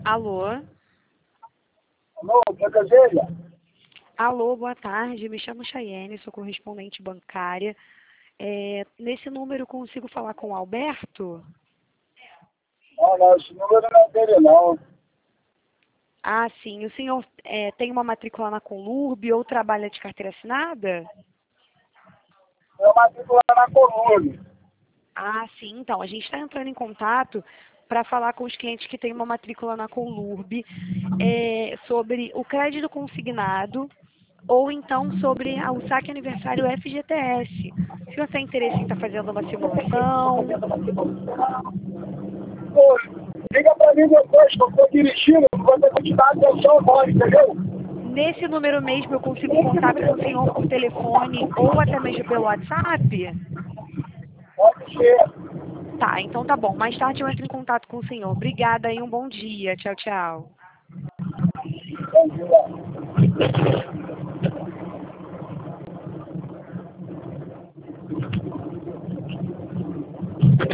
Alô? Alô, Caseira? Alô, boa tarde. Me chamo Chayene, sou correspondente bancária. Nesse número consigo falar com o Alberto? Não, esse número não é dele, não. Ah, sim. O senhor tem uma matrícula na Conlurb ou trabalha de carteira assinada? É matrícula na Colônia. Ah, sim. Então, a gente está entrando em contato para falar com os clientes que têm uma matrícula na Conlurb sobre o crédito consignado ou então sobre o saque aniversário FGTS. Se você tem interesse em estar fazendo uma simulação, Pô, liga pra mim depois, que eu tô dirigindo, vou ter que dar atenção agora, entendeu? nesse número mesmo eu consigo contato com o senhor por telefone ou até mesmo pelo WhatsApp? Pode ser. Tá, então tá bom. Mais tarde eu entro em contato com o senhor. Obrigada e um bom dia. Tchau, tchau. Vamos lá.